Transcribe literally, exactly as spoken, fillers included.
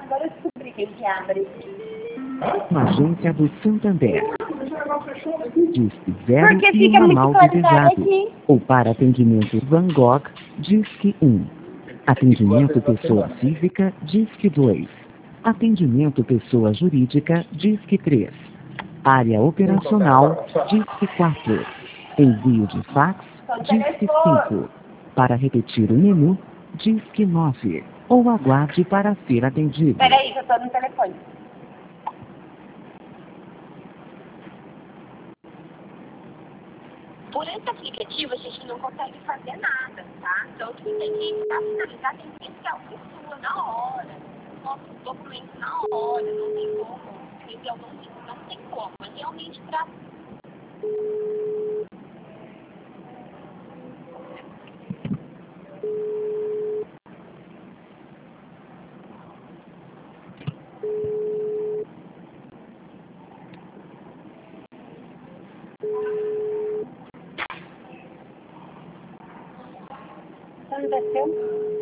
Agora eu descobri quem que abre. Uma agência do Santander. Disque zero Porque e fica um muito ramal atualizado desejado. aqui. Ou para atendimento Van Gogh, Disque um. Atendimento pessoa física, Disque dois. Atendimento pessoa jurídica, Disque três. Área operacional, Disque quatro. Envio de fax, Disque cinco. Para repetir o menu, Disque nove. Ou aguarde para ser atendido. Peraí, que eu tô no telefone. Por esse aplicativo, a gente não consegue fazer nada, tá? Então, você tem que, pra finalizar, tem que enviar o sua na hora. Nossos documentos na hora, não tem como. Entendeu? Não tem, não tem como. É realmente pra... Onde desceu?